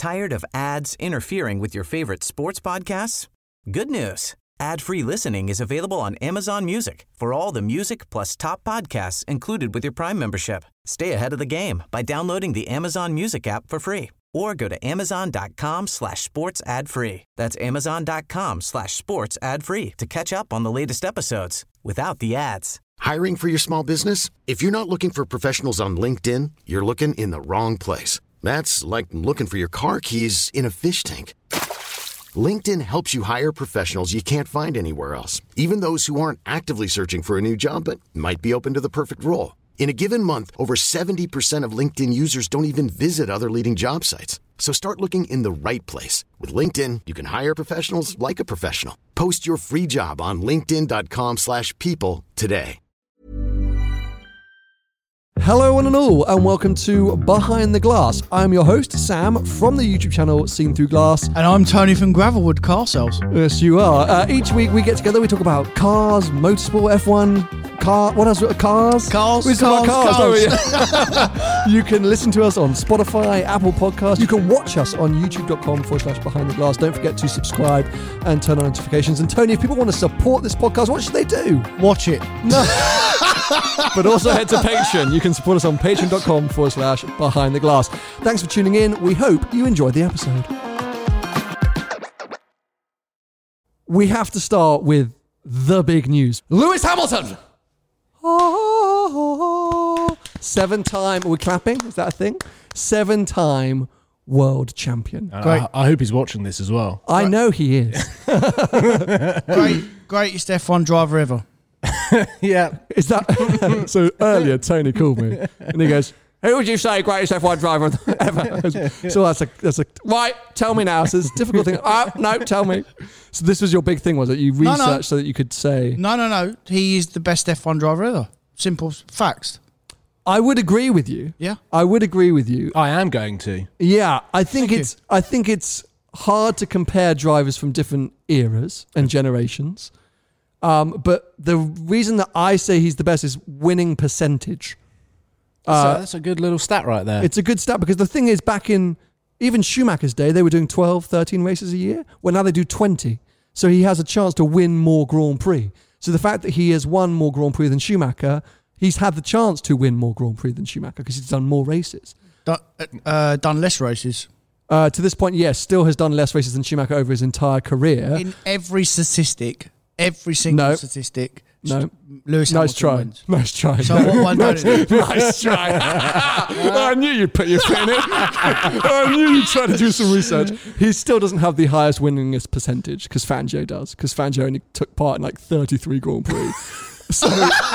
Tired of ads interfering with your favorite sports podcasts? Good news. Ad-free listening is available on Amazon Music for all the music plus top podcasts included with your Prime membership. Stay ahead of the game by downloading the Amazon Music app for free or go to amazon.com/sports ad free. That's amazon.com/sports ad free to catch up on the latest episodes without the ads. Hiring for your small business? If you're not looking for professionals on LinkedIn, you're looking in the wrong place. That's like looking for your car keys in a fish tank. LinkedIn helps you hire professionals you can't find anywhere else, even those who aren't actively searching for a new job but might be open to the perfect role. In a given month, over 70% of LinkedIn users don't even visit other leading job sites. So start looking in the right place. With LinkedIn, you can hire professionals like a professional. Post your free job on linkedin.com/people today. Hello one and all, and welcome to Behind the Glass. I'm your host, Sam, from the YouTube channel Seen Through Glass. And I'm Tony from Gravelwood Car Sales. Yes, you are. Each week we get together, we talk about cars, motorsport, F1, what else? Cars? We talk about cars. You can listen to us on Spotify, Apple Podcasts. You can watch us on youtube.com/Behind the Glass. Don't forget to subscribe and turn on notifications. And Tony, if people want to support this podcast, what should they do? Watch it. No. But also head to Patreon. You can support us on patreon.com/Behind the Glass. Thanks for tuning in. We hope you enjoyed the episode. We have to start with the big news. Lewis Hamilton! 7-time, are we clapping? Is that a thing? 7-time world champion. Great. I hope he's watching this as well. I know he is. Greatest F1 driver ever. Yeah. Is that so? Earlier, Tony called me and he goes, "Who would you say greatest F1 driver ever?" So that's a right. Tell me now. So it's a difficult thing. No, tell me. So this was your big thing, was it? You researched so that you could say no. He is the best F1 driver ever. Simple facts. I would agree with you. Yeah, I would agree with you. I am going to. Yeah, I think it's hard to compare drivers from different eras and generations. But the reason that I say he's the best is winning percentage. So that's a good little stat right there. It's a good stat because the thing is, back in even Schumacher's day, they were doing 12, 13 races a year. Well, now they do 20. So he has a chance to win more Grand Prix. So the fact that he has won more Grand Prix than Schumacher, he's had the chance to win more Grand Prix than Schumacher because he's done more races. Done less races. To this point, yes, still has done less races than Schumacher over his entire career. In every statistic, every single statistic. No. Lewis Hamilton wins. Nice try. So what one nice try. I knew you'd put your pin in. I knew you'd try to do some research. He still doesn't have the highest winningest percentage because Fangio does. Because Fangio only took part in like 33 Grand Prix. So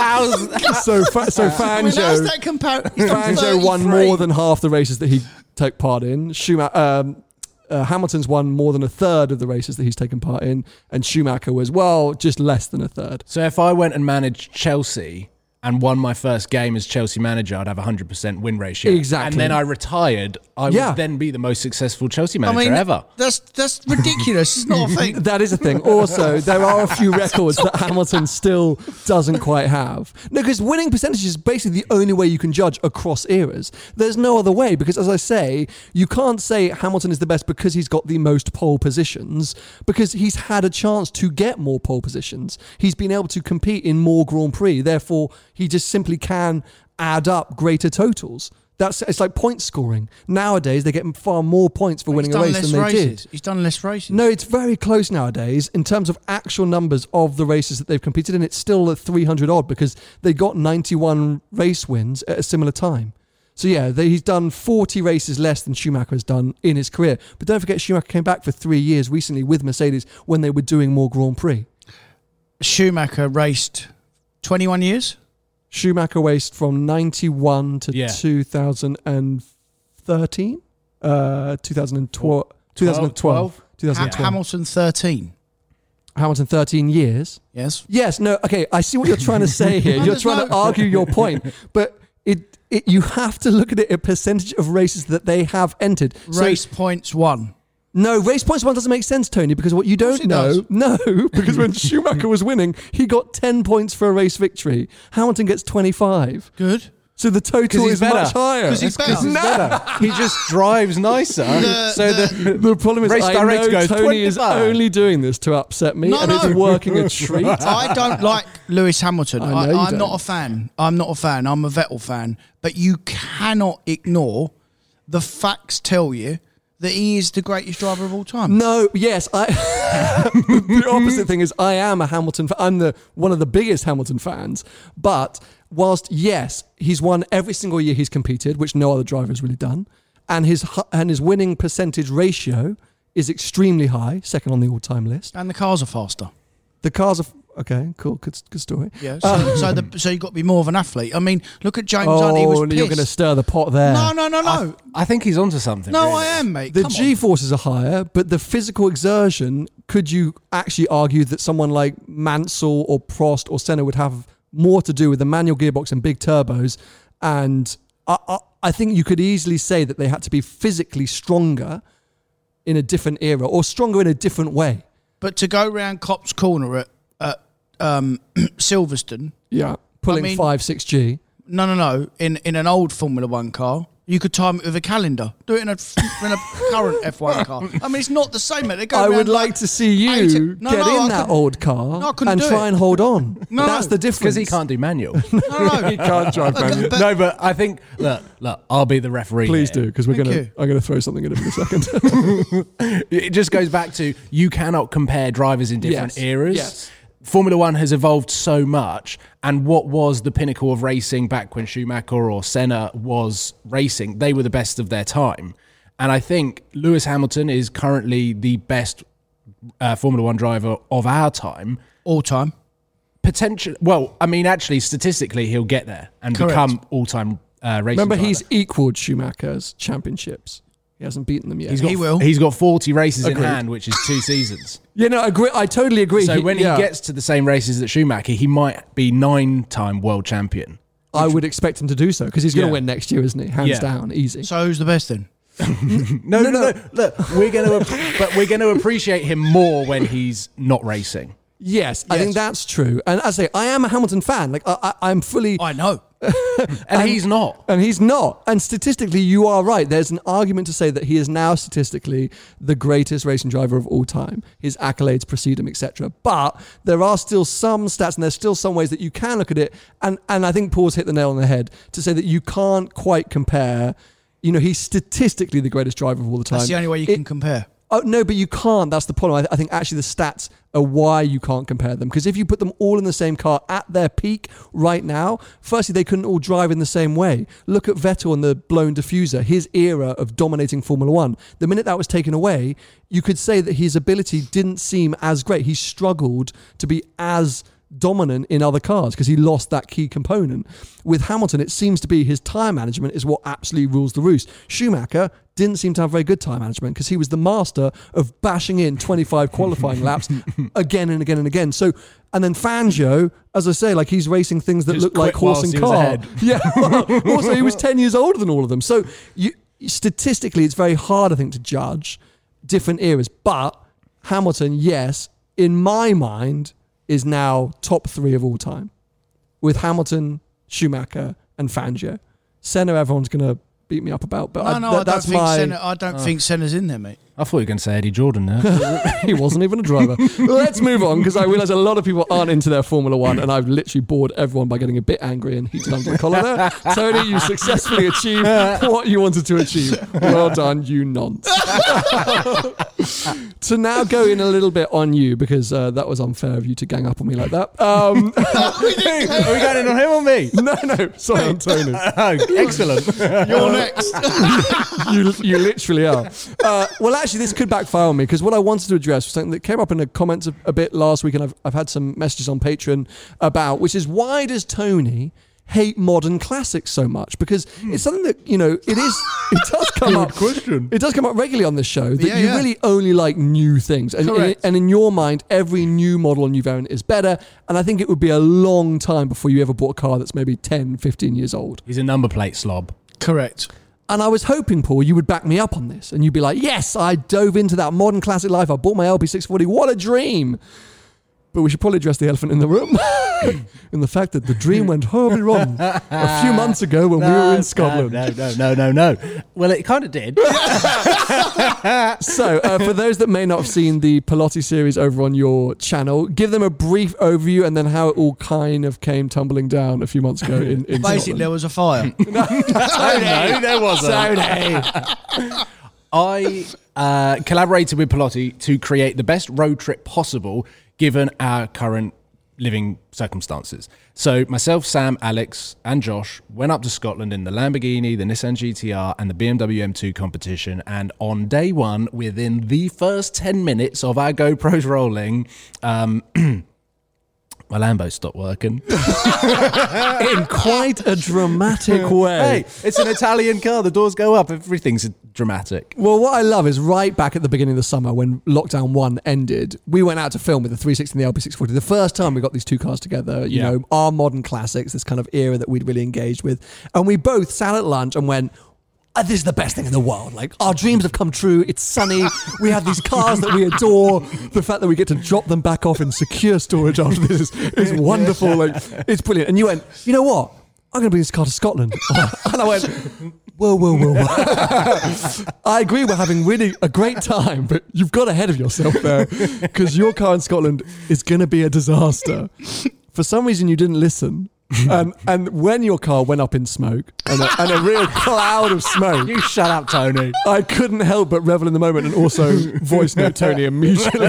Fangio won more than half the races that he took part in. Hamilton's won more than a third of the races that he's taken part in, and Schumacher was, just less than a third. So if I went and managed Chelsea and won my first game as Chelsea manager, I'd have a 100% win ratio. Exactly. And then I retired, I would then be the most successul Chelsea manager ever. That's ridiculous. It's not a thing. That is a thing. Also, there are a few records that Hamilton still doesn't quite have. No, because winning percentage is basically the only way you can judge across eras. There's no other way because, as I say, you can't say Hamilton is the best because he's got the most pole positions because he's had a chance to get more pole positions. He's been able to compete in more Grand Prix. Therefore, he just simply can add up greater totals. It's like point scoring. Nowadays, they get far more points for winning a race than they did. He's done less races. No, it's very close nowadays in terms of actual numbers of the races that they've competed in. It's still at 300 odd because they got 91 race wins at a similar time. So yeah, he's done 40 races less than Schumacher has done in his career. But don't forget, Schumacher came back for 3 years recently with Mercedes when they were doing more Grand Prix. Schumacher raced 21 years? Schumacher raced from 91 to 2013? 2012. Hamilton 13. Hamilton 13 years? Yes. Yes, no, okay, I see what you're trying to say here. You're trying to argue your point, but you have to look at it a percentage of races that they have entered. Race points won. No, race points one doesn't make sense, Tony, because what you don't know... No, because when Schumacher was winning, he got 10 points for a race victory. Hamilton gets 25. Good. So the total he's is better. much higher. 'Cause he's better. He just drives nicer. The problem is race I director know goes Tony is 25. only doing this to upset me, and it's working a treat. I don't like Lewis Hamilton. I know you I'm don't. not a fan. I'm not a fan. I'm a Vettel fan. But you cannot ignore the facts tell you that he is the greatest driver of all time. No, yes, the opposite thing is I am a Hamilton fan. I'm one of the biggest Hamilton fans. But whilst, yes, he's won every single year he's competed, which no other driver has really done, and his winning percentage ratio is extremely high, second on the all-time list. And the cars are faster. The cars are... Okay, cool, good story. Yeah, so you've got to be more of an athlete. I mean, look at James Hunt. He was pissed. You're going to stir the pot there. No. I think he's onto something. No, really. I am, mate. The Come on. G-forces are higher, but the physical exertion, could you actually argue that someone like Mansell or Prost or Senna would have more to do with the manual gearbox and big turbos? And I think you could easily say that they had to be physically stronger in a different era or stronger in a different way. But to go round Copse Corner at Silverstone, Yeah, pulling 5-6G. No. In an old Formula One car, you could time it with a calendar. Do it in a current F1 car. I mean, it's not the same, mate. They go I round would like to see you I get in that couldn't- old car I couldn't and do try it. and hold on. No, That's the difference. Because he can't do manual. No. He can't drive manual. No, but I think look, I'll be the referee. Please here. do, because I'm gonna throw something at him in a second. It just goes back to you cannot compare drivers in different Yes. eras. Yes. Formula One has evolved so much, and what was the pinnacle of racing back when Schumacher or Senna was racing? They were the best of their time. And I think Lewis Hamilton is currently the best Formula One driver of our time. all time. Potential. Well, I mean, actually, statistically, he'll get there and Correct. become all-time racing Remember, driver. he's equaled Schumacher's championships. He hasn't beaten them yet. He will. He's got 40 races Agreed. in hand, which is 2 seasons. Yeah, no, I agree. I totally agree. So when he gets to the same races that Schumacher, he might be 9-time world champion. I would expect him to do so because he's going to Yeah. win next year, isn't he? Hands Yeah. down, easy. So who's the best then? No. Look, we're going to appreciate him more when he's not racing. Yes, I think that's true. And as I say, I am a Hamilton fan. Like I'm fully, I know. And he's not. and he's not. And statistically, you are right. There's an argument to say that he is now statistically the greatest racing driver of all time. His accolades precede him, etc. But there are still some stats, and there's still some ways that you can look at it. And I think Paul's hit the nail on the head to say that you can't quite compare. You know, he's statistically the greatest driver of all the time. That's the only way you can compare. Oh, no, but you can't. That's the problem. I think actually the stats are why you can't compare them. Because if you put them all in the same car at their peak right now, firstly, they couldn't all drive in the same way. Look at Vettel and the blown diffuser, his era of dominating Formula One. The minute that was taken away, you could say that his ability didn't seem as great. He struggled to be as dominant in other cars because he lost that key component. With Hamilton, it seems to be his time management is what absolutely rules the roost. Schumacher didn't seem to have very good time management because he was the master of bashing in 25 qualifying laps again and again and again. So, and then Fangio, as I say, like he's racing things that Just look like quit horse whilst and he was car. ahead. Yeah. Well, also, he was 10 years older than all of them. So statistically, it's very hard, I think, to judge different eras. But Hamilton, yes, in my mind, is now top 3 of all time. With Hamilton, Schumacher, and Fangio. Senna, everyone's going to beat me up about, but I don't think Senna's in there, mate. I thought you were going to say Eddie Jordan there. He wasn't even a driver. Let's move on, because I realise a lot of people aren't into their Formula One, and I've literally bored everyone by geting a bit angry and heated under the collar there. Tony, you successfully achieved what you wanted to achieve. Well done, you nonce. To now go in a little bit on you, because that was unfair of you to gang up on me like that. Are we going in on him or me? No, sorry, on Tony. Oh, excellent. You're next. You literally are. Well, actually, this could backfire on me, because what I wanted to address was something that came up in the comments a bit last week, and I've had some messages on Patreon about, which is, why does Tony hate modern classics so much? Because it's something that, you know, it does come up. question. It does come up regularly on this show that Yeah, you yeah. really only like new things, Correct. and in your mind, every new model and new variant is better. And I think it would be a long time before you ever bought a car that's maybe 10, 15 years old. He's a number plate slob. Correct. And I was hoping, Paul, you would back me up on this, and you'd be like, yes, I dove into that modern classic life. I bought my LP640. What a dream. But we should probably address the elephant in the room. In the fact that the dream went horribly wrong a few months ago when we were in Scotland. No. Well, it kind of did. So, for those that may not have seen the Pelotti series over on your channel, give them a brief overview and then how it all kind of came tumbling down a few months ago in Basically, Scotland. there was a fire. No, there wasn't. I collaborated with Pelotti to create the best road trip possible given our current living circumstances. So myself, Sam, Alex and Josh went up to Scotland in the Lamborghini, the Nissan GTR and the BMW M2 competition, and on day one, within the first 10 minutes of our GoPros rolling, my Lambo stopped working. In quite a dramatic way. Hey, it's an Italian car. The doors go up. Everything's dramatic. Well, what I love is right back at the beginning of the summer when lockdown 1 ended, we went out to film with the 360 and the LP640. The first time we got these two cars together, you know, our modern classics, this kind of era that we'd really engaged with. And we both sat at lunch and went, this is the best thing in the world. Like, our dreams have come true. It's sunny. We have these cars that we adore. The fact that we get to drop them back off in secure storage after this is wonderful. Like, it's brilliant. And you went, you know what? I'm going to bring this car to Scotland. And I went, whoa. I agree we're having really a great time, but you've got ahead of yourself there because your car in Scotland is going to be a disaster. For some reason, you didn't listen. And when your car went up in smoke and a real cloud of smoke, You shut up, Tony. I couldn't help but revel in the moment and also voice note Tony immediately.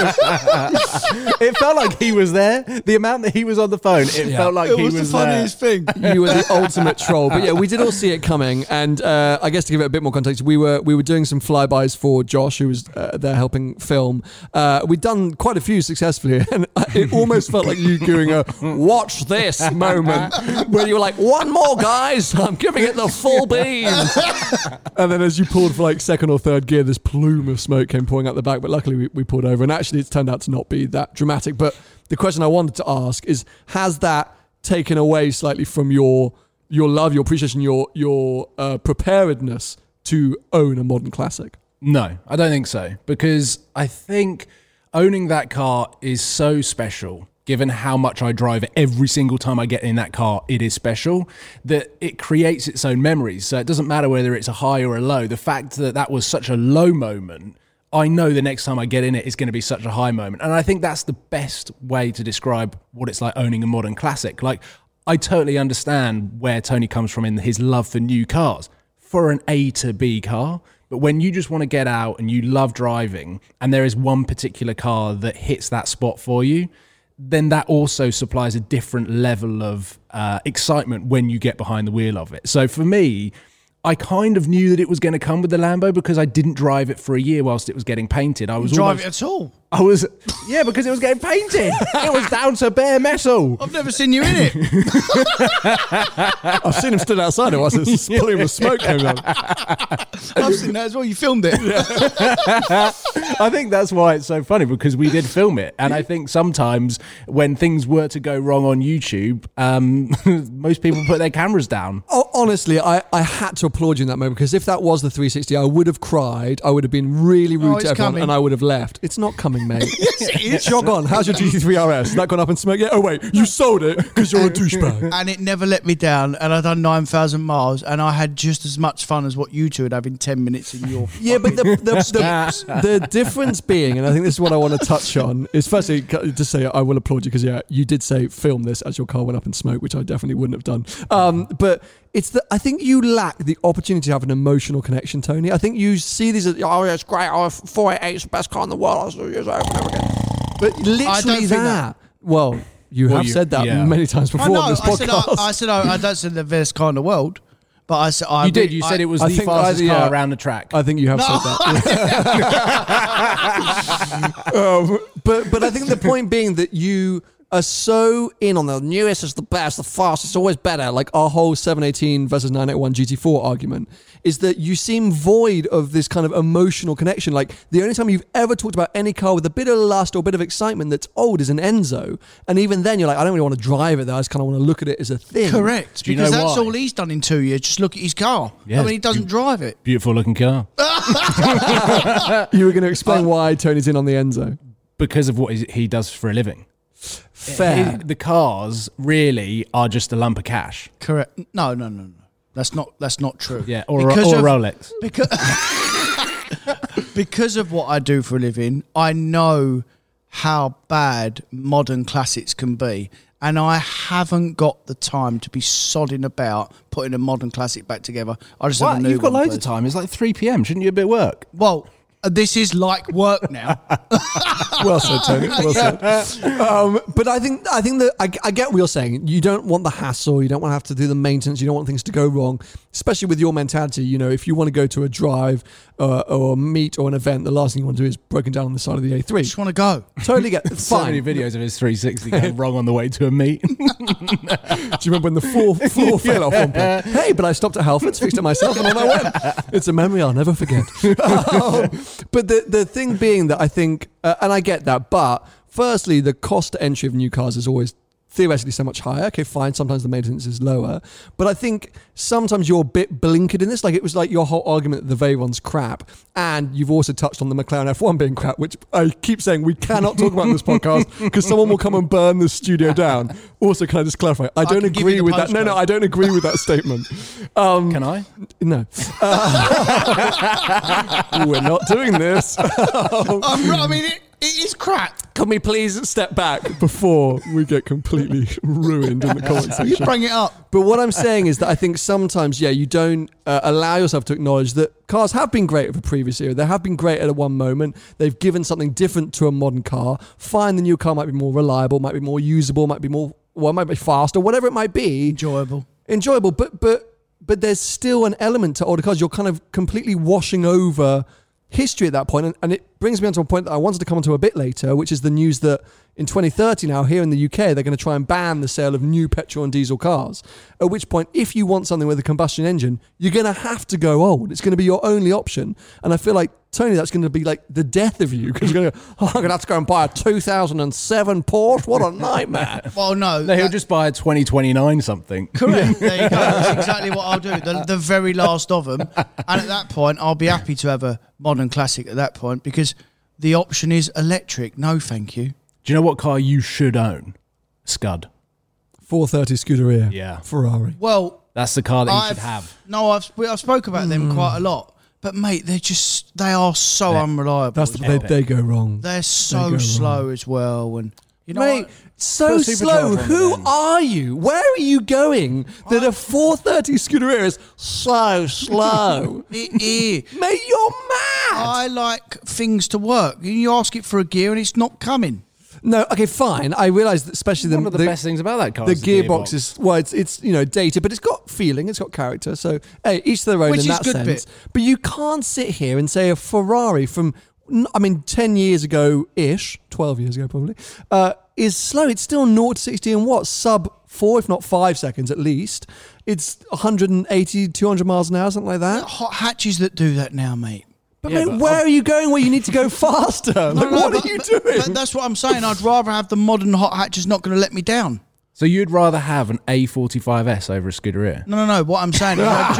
It felt like he was there. The amount that he was on the phone, it felt like It he was was the funniest thing. You were the ultimate troll. But yeah, we did all see it coming. And I guess to give it a bit more context, we were doing some flybys for Josh, who was there helping film. We'd done quite a few successfully, and it almost felt like you doing a watch this moment where you were like, one more, guys, I'm giving it the full beam. And then as you pulled for like second or third gear, this plume of smoke came pouring out the back. But luckily we pulled over, and actually it's turned out to not be that dramatic. But the question I wanted to ask is, has that taken away slightly from your love, your appreciation, your preparedness to own a modern classic? No, I don't think so, because I think owning that car is so special. Given how much I drive it every single time I get in that car, it is special, that it creates its own memories. So it doesn't matter whether it's a high or a low. The fact that that was such a low moment, I know the next time I get in it is going to be such a high moment. And I think that's the best way to describe what it's like owning a modern classic. Like, I totally understand where Tony comes from in his love for new cars, for an A to B car. But when you just want to get out and you love driving, and there is one particular car that hits that spot for you, then that also supplies a different level of excitement when you get behind the wheel of it. So for me, I kind of knew that it was going to come with the Lambo because I didn't drive it for a year whilst it was getting painted. I was Drive it at all? because it was getting painted. It was down to bare metal. I've never seen you in it. I've seen him stood outside it whilst this plume of smoke came down. I've seen that as well. You filmed it. I think that's why it's so funny, because we did film it. And I think sometimes when things were to go wrong on YouTube, most people put their cameras down. Oh, honestly, I had to applaud you in that moment, because if that was the 360, I would have cried. I would have been really rude to everyone, coming. and I would have left. It's not coming, mate. Yes, it is. Jog on. How's your GT3 RS? That gone up in smoke? Yeah. Oh wait, you sold it because you're a douchebag. And it never let me down. And I'd done 9,000 miles, and I had just as much fun as what you two would have in 10 minutes in your. Yeah, but the difference being, and I think this is what I want to touch on, is firstly to say I will applaud you, because you did say film this as your car went up in smoke, which I definitely wouldn't have done. But it's that I think you lack the opportunity to have an emotional connection, Tony. I think you see these as, oh, yeah, it's great. Oh, 488 is the best car in the world. I'll use it over and over again. But literally that. Well, you have said that many times before on this podcast. I said I don't say the best car in the world, but I said You did. You said it was the fastest car around the track. I think you have said that. But I think the point being that you are so in on the newest is the best, the fastest, it's always better. Like our whole 718 versus 981 GT4 argument is that you seem void of this kind of emotional connection. Like the only time you've ever talked about any car with a bit of lust or a bit of excitement that's old is an Enzo. And even then you're like, I don't really want to drive it though. I just kind of want to look at it as a thing. Correct. Because that's all he's done in 2 years. Just look at his car. Yeah, I mean, he doesn't drive it. Beautiful looking car. You were going to explain why Tony's in on the Enzo. Because of what he does for a living. fair. The cars really are just a lump of cash. Correct. No. That's not true. Yeah, or a Rolex. Because of what I do for a living, I know how bad modern classics can be. And I haven't got the time to be sodding about putting a modern classic back together. I just have a new You've got one, loads of please. time. It's like 3 p.m. Shouldn't you be at work? Well, this is like work now. Well said, Tony. Well said. But I think that I get what you're saying. You don't want the hassle. You don't want to have to do the maintenance. You don't want things to go wrong, especially with your mentality. You know, if you want to go to a drive or a meet or an event, the last thing you want to do is broken down on the side of the A3. Just want to go. Totally get it. So Fine. many videos of his 360 going wrong on the way to a meet. Do you remember when the floor fell off one point? Hey, but I stopped at Halfords, fixed it myself, and on I went. It's a memory I'll never forget. But the thing being that I think, and I get that, but firstly, the cost to entry of new cars is always theoretically so much higher. Okay, fine, sometimes the maintenance is lower. But I think sometimes you're a bit blinkered in this. Like, it was like your whole argument that the Veyron's crap. And you've also touched on the McLaren F1 being crap, which I keep saying we cannot talk about in this podcast because someone will come and burn the studio down. Also, can I just clarify? I don't can give agree you the with that. No, postcode. I don't agree with that statement. Can I? No. We're not doing this. I mean, it is crap. Can we please step back before we get completely ruined in the comment You section? bring it up. But what I'm saying is that I think sometimes, you don't allow yourself to acknowledge that cars have been great of a previous era. They have been great at one moment. They've given something different to a modern car. Fine, the new car might be more reliable, might be more usable, might be faster, whatever it might be. Enjoyable, but there's still an element to older cars. You're kind of completely washing over history at that point, and it brings me on to a point that I wanted to come on to a bit later, which is the news that in 2030 now, here in the UK, they're going to try and ban the sale of new petrol and diesel cars, at which point, if you want something with a combustion engine, you're going to have to go old. It's going to be your only option. And I feel like, Tony, that's going to be like the death of you, because you're going to go, I'm going to have to go and buy a 2007 Porsche. What a nightmare. Well, no. He'll just buy a 2029 something. Correct. There you go. That's exactly what I'll do. The very last of them. And at that point, I'll be happy to have a modern classic at that point, because the option is electric. No, thank you. Do you know what car you should own? Scud. 430 Scuderia. Yeah. Ferrari. Well, That's the car that you should have. No, I've spoke about them quite a lot. But, mate, they are so unreliable. That's they go wrong. They're so slow as well. And you know, Mate, so Put a slow. supercharger on Who them. are you? Where are you going that a 430 Scuderia is so slow? it is. Mate, you're mad. I like things to work. You ask it for a gear and it's not coming. No, okay, fine. I realise that especially One of the best things about that car the is gearbox is, well, it's dated, but it's got feeling, it's got character. So, hey, each to their own Which in is that good sense. bit. But you can't sit here and say a Ferrari from, 10 years ago-ish, 12 years ago probably, is slow. It's still 0 to 60 in what? Sub 4, if not 5 seconds at least. It's 180, 200 miles an hour, something like that. Hot hatches that do that now, mate. But, Yeah, mate, but where are you going where you need to go faster? Like, what but- are you doing? but that's what I'm saying. I'd rather have the modern hot hatches not going to let me down. So you'd rather have an A45S over a Scuderia? No. What I'm saying is, Thank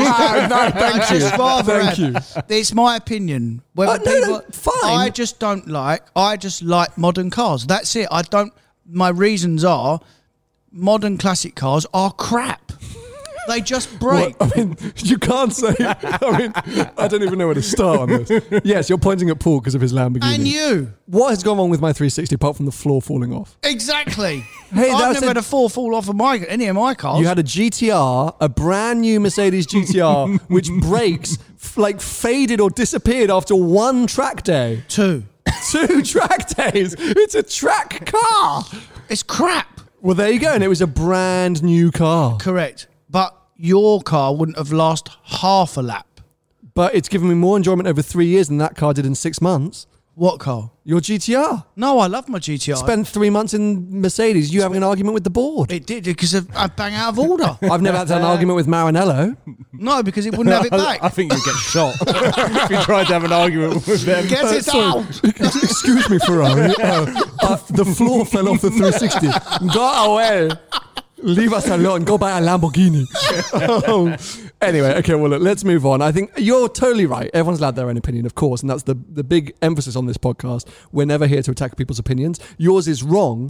you. It's my opinion. Whether fine. I just like modern cars. That's it. My reasons are modern classic cars are crap. They just break. Well, you can't say. I don't even know where to start on this. Yes, you're pointing at Paul because of his Lamborghini. And you. What has gone wrong with my 360 apart from the floor falling off? Exactly. Hey, I've that's never had a fall off of any of my cars. You had a GTR, a brand new Mercedes GTR, which brakes faded or disappeared after one track day. 2. 2 track days. It's a track car. It's crap. Well, there you go. And it was a brand new car. Correct. But your car wouldn't have lasted half a lap. But it's given me more enjoyment over 3 years than that car did in 6 months. What car? Your GTR. No, I love my GTR. Spent 3 months in Mercedes. You having an argument with the board. It did because I bang out of order. I've never had to have an argument with Maranello. No, because it wouldn't have it back. I think you'd get shot if you tried to have an argument with them. Get it sorry. out. Excuse me, Ferrari. The floor fell off the 360. Go away. Leave us alone. Go buy a Lamborghini. Anyway, okay, well, look, let's move on. I think you're totally right. Everyone's allowed their own opinion, of course, and that's the big emphasis on this podcast. We're never here to attack people's opinions. Yours is wrong,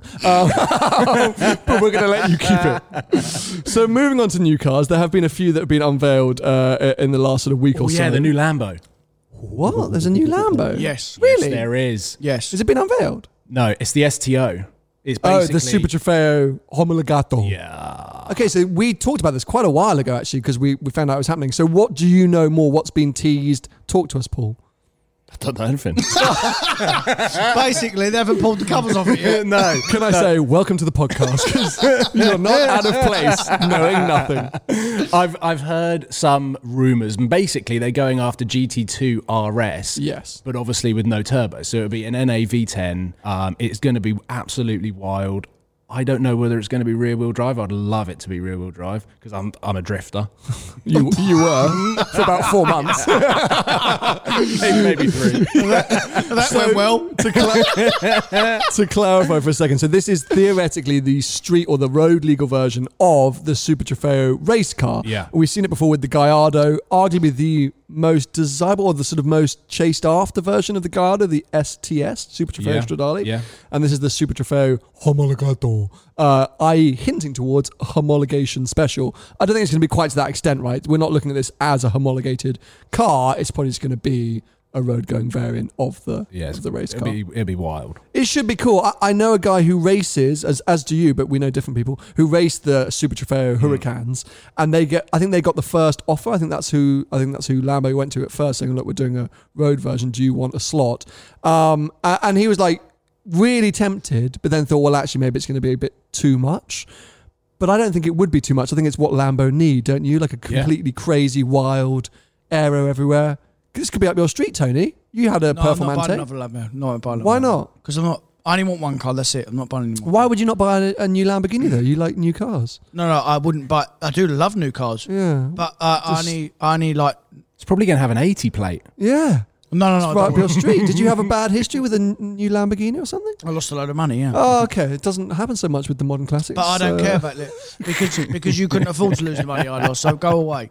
but we're going to let you keep it. So moving on to new cars, there have been a few that have been unveiled in the last sort of week or so. Yeah, the new Lambo. What? There's a new Lambo? Yes. Really? Yes, there is. Yes. Has it been unveiled? No, it's the STO. It's The Super Trofeo Homologato. Yeah. Okay, so we talked about this quite a while ago, actually, because we found out it was happening. So what do you know more? What's been teased? Talk to us, Paul. I don't know anything. Basically, they haven't pulled the covers off it yet. No. Can I say welcome to the podcast? Because you're not out of place knowing nothing. I've heard some rumours. Basically, they're going after GT2 RS. Yes. But obviously with no turbo. So it'll be an NA V10. It's going to be absolutely wild. I don't know whether it's going to be rear-wheel drive. I'd love it to be rear-wheel drive because I'm a drifter. You were for about 4 months. maybe 3. That went well. To clarify for a second, so this is theoretically the street or the road legal version of the Super Trofeo race car. Yeah. We've seen it before with the Gallardo, arguably the most desirable or the sort of most chased after version of the Gallardo, the STS, Super Trofeo Stradale. Yeah. And this is the Super Trofeo Homologato, i.e. hinting towards a homologation special. I don't think it's going to be quite to that extent, right? We're not looking at this as a homologated car. It's probably just going to be a road-going variant of the race car. It'll be wild. It should be cool. I know a guy who races, as do you, but we know different people, who race the Super Trofeo Hurricanes, and I think they got the first offer. I think that's who Lambo went to at first, saying, look, we're doing a road version. Do you want a slot? And he was like really tempted, but then thought, well, actually, maybe it's going to be a bit too much. But I don't think it would be too much. I think it's what Lambo need, don't you? Like a completely crazy, wild aero everywhere. This could be up your street, Tony. You had a I'm not buying Performante. another Lambo. No, I'm buying Why not? Because I only want one car. That's it. I'm not buying any more. Why would you not buy a new Lamborghini though? You like new cars. No, I wouldn't buy. I do love new cars. Yeah. But I only like. It's probably going to have an 80 plate. Yeah. No. It's right up your street. Did you have a bad history with a new Lamborghini or something? I lost a load of money. Yeah. Oh, okay. It doesn't happen so much with the modern classics. But I don't care about it because you couldn't afford to lose the money I lost. So go away.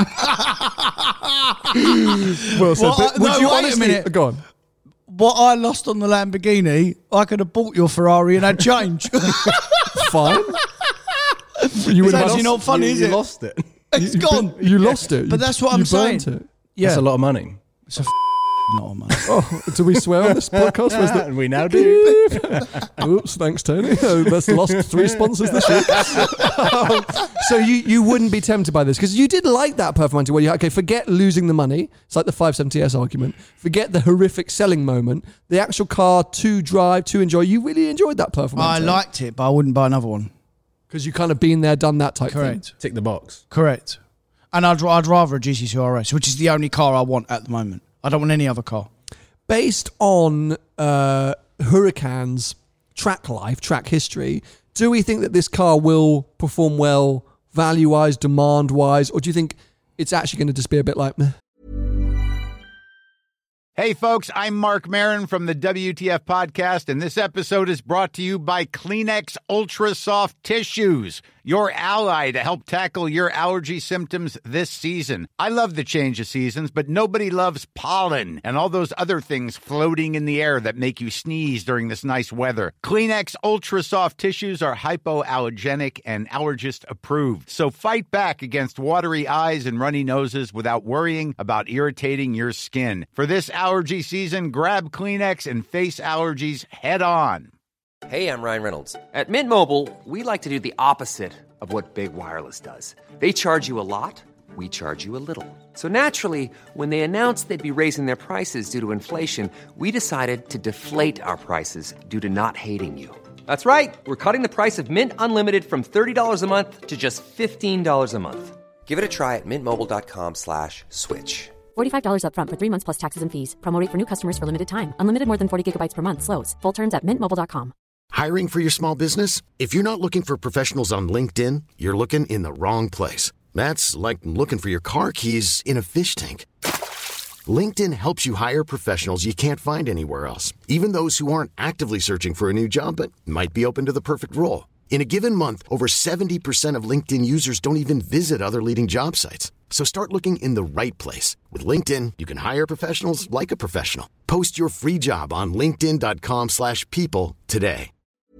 Well, so, Well, would you wait a honestly minute. go on? What I lost on the Lamborghini, I could have bought your Ferrari and had change. Fine. It's You would have actually not funny, is it? lost it. It's gone. You lost it. But that's what I'm saying. It. Yeah. That's a lot of money. It's a not man. Oh, do we swear on this podcast? Was And we now do. Oops, thanks, Tony. That's lost 3 sponsors this week. So you wouldn't be tempted by this because you did like that Performante where you forget losing the money. It's like the 570S argument. Forget the horrific selling moment. The actual car to drive, to enjoy. You really enjoyed that Performante. I liked it, but I wouldn't buy another one. Because you kind of been there, done that type Correct. thing. Tick the box. Correct. And I'd rather a GT2 RS, which is the only car I want at the moment. I don't want any other car. Based on Huracan's track life, track history, do we think that this car will perform well value-wise, demand-wise, or do you think it's actually going to just be a bit like meh? Hey, folks, I'm Mark Maron from the WTF Podcast, and this episode is brought to you by Kleenex Ultra Soft Tissues, your ally to help tackle your allergy symptoms this season. I love the change of seasons, but nobody loves pollen and all those other things floating in the air that make you sneeze during this nice weather. Kleenex Ultra Soft Tissues are hypoallergenic and allergist approved, so fight back against watery eyes and runny noses without worrying about irritating your skin. For this allergy season, grab Kleenex and face allergies head on. Hey, I'm Ryan Reynolds. At Mint Mobile, we like to do the opposite of what Big Wireless does. They charge you a lot, we charge you a little. So naturally, when they announced they'd be raising their prices due to inflation, we decided to deflate our prices due to not hating you. That's right. We're cutting the price of Mint Unlimited from $30 a month to just $15 a month. Give it a try at mintmobile.com/switch. $45 up front for 3 months plus taxes and fees. Promo rate for new customers for limited time. Unlimited more than 40 gigabytes per month. Slows full terms at mintmobile.com. Hiring for your small business? If you're not looking for professionals on LinkedIn, you're looking in the wrong place. That's like looking for your car keys in a fish tank. LinkedIn helps you hire professionals you can't find anywhere else, even those who aren't actively searching for a new job but might be open to the perfect role. In a given month, over 70% of LinkedIn users don't even visit other leading job sites. So start looking in the right place. With LinkedIn, you can hire professionals like a professional. Post your free job on linkedin.com/people today.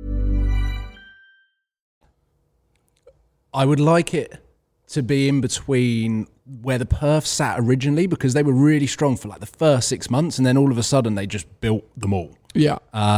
I would like it to be in between where the perfs sat originally, because they were really strong for like the first 6 months, and then all of a sudden they just built them all. Yeah.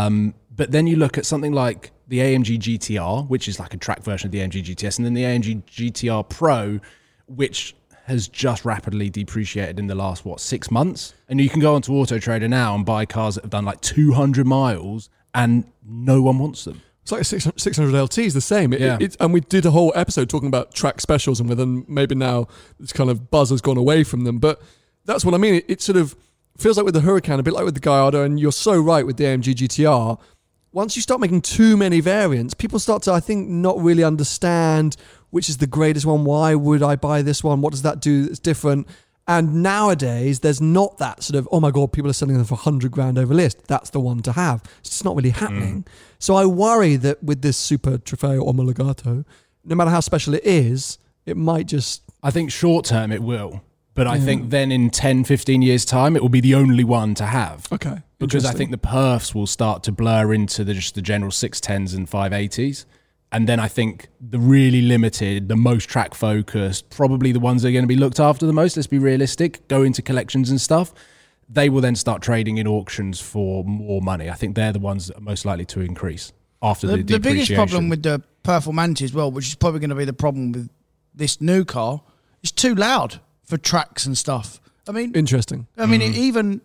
But then you look at something like the AMG GTR, which is like a track version of the AMG GTS, and then the AMG GTR Pro, which has just rapidly depreciated in the last, 6 months? And you can go onto Auto Trader now and buy cars that have done like 200 miles and no one wants them. It's like a 600 LT is the same. Yeah. And we did a whole episode talking about track specials and whether maybe now this kind of buzz has gone away from them. But that's what I mean. It sort of feels like with the Huracan, a bit like with the Gallardo, and you're so right with the AMG GTR. Once you start making too many variants, people start to, I think, not really understand which is the greatest one. Why would I buy this one? What does that do that's different? And nowadays, there's not that sort of, oh my God, people are selling them for 100 grand over list. That's the one to have. It's just not really happening. So I worry that with this Super Trofeo Omologato, no matter how special it is, it might just... I think short term it will. But I think then in 10, 15 years' time, it will be the only one to have. Okay. Because I think the perfs will start to blur into just the general 610s and 580s. And then I think the really limited, the most track focused, probably the ones that are going to be looked after the most, let's be realistic, go into collections and stuff, they will then start trading in auctions for more money. I think they're the ones that are most likely to increase after the depreciation. The biggest problem with the Performante as well, which is probably going to be the problem with this new car, it's too loud for tracks and stuff. I mean, interesting. I mean, it even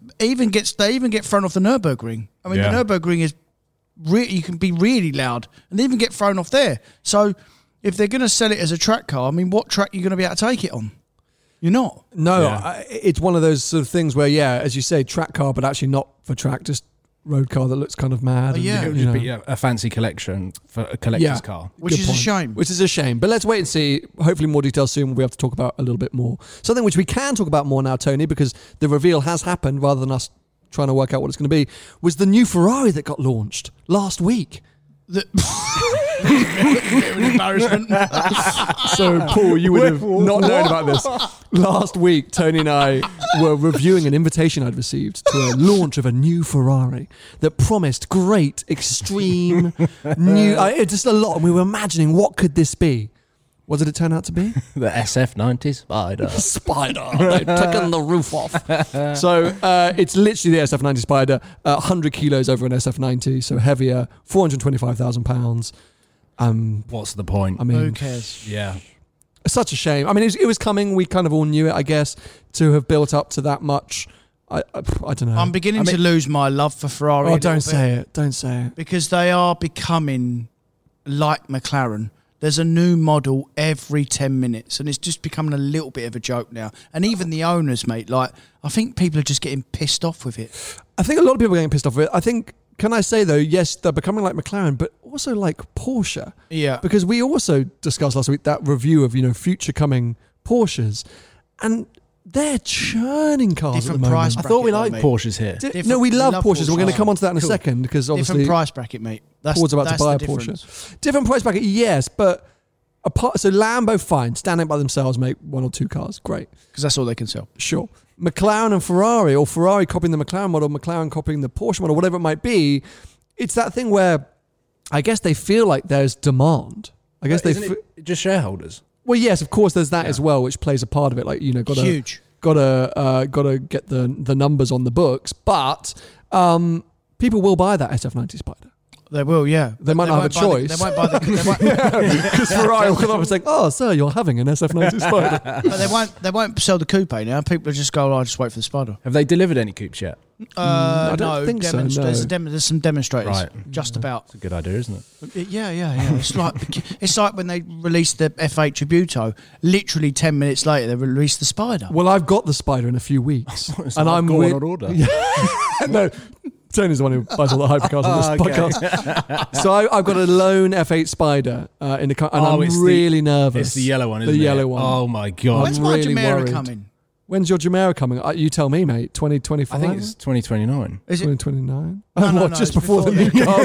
get thrown off the Nürburgring. I mean, the Nürburgring is you can be really loud and they even get thrown off there. So if they're going to sell it as a track car, I mean, what track are you going to be able to take it on? You're not. No, it's one of those sort of things where, as you say, track car, but actually not for track, just road car that looks kind of mad. It would just be a fancy collection for a collector's car. Which is a shame. Which is a shame. But let's wait and see. Hopefully more details soon. We'll be able to talk about a little bit more. Something which we can talk about more now, Tony, because the reveal has happened rather than us trying to work out what it's going to be, was the new Ferrari that got launched last week. Bit of an embarrassment. So, Paul, you would have not known about this. Last week, Tony and I were reviewing an invitation I'd received to a launch of a new Ferrari that promised great, extreme, new... just a lot. And we were imagining, what could this be? What did it turn out to be? The SF90 Spider. Spider. They've taken the roof off. So it's literally the SF90 Spider, 100 kilos over an SF90, so heavier, £425,000. What's the point? I mean, who cares? Yeah. It's such a shame. I mean, it was coming. We kind of all knew it, I guess, to have built up to that much. I don't know. I'm beginning to lose my love for Ferrari. Oh, don't say it. Don't say it. Because they are becoming like McLaren. There's a new model every 10 minutes, and it's just becoming a little bit of a joke now. And even the owners, mate, I think people are just getting pissed off with it. I think a lot of people are getting pissed off with it. I think, can I say though, yes, they're becoming like McLaren, but also like Porsche. Yeah. Because we also discussed last week that review of, future coming Porsches, and they're churning cars Different at the price moment. I thought we bracket, liked mate. Porsches here. No, we love Porsches. Porsches. We're going to come on to that in a Cool. second, because obviously... Different price bracket, mate. Paul's about to buy a the Porsche. difference. Different price bracket, yes, but... So Lambo, fine, standing by themselves, make one or two cars, great. Because that's all they can sell. Sure. McLaren and Ferrari, or Ferrari copying the McLaren model, McLaren copying the Porsche model, whatever it might be, it's that thing where I guess they feel like there's demand. I guess Isn't it just shareholders? Well, yes, of course, there's that as well, which plays a part of it. Like, Huge. Gotta get the numbers on the books, but people will buy that SF90 Spider. They will, yeah. They might not have a choice. They won't buy the... Because Ferrari will come up and say, "Oh, sir, you're having an SF90 Spider." But they won't sell the coupe now. People will just go, "I'll just wait for the Spider." Have they delivered any coupes yet? I don't think so. No. There's some demonstrators. Right. Just about. It's a good idea, isn't it? Yeah. It's like when they released the F8 Tributo. Literally 10 minutes later, they released the Spider. Well, I've got the Spider in a few weeks, So I'm going on order. No, Tony's the one who buys all the hypercars on this podcast. So I've got a lone F8 Spider in the car, and I'm really nervous. It's the yellow one, isn't it? The yellow one. Oh my God. When's I'm my really Jumeirah worried. coming? When's your Jumeirah coming? You tell me, mate. 2025? I think it's 2029. Is it? 2029? No, just it's before the new before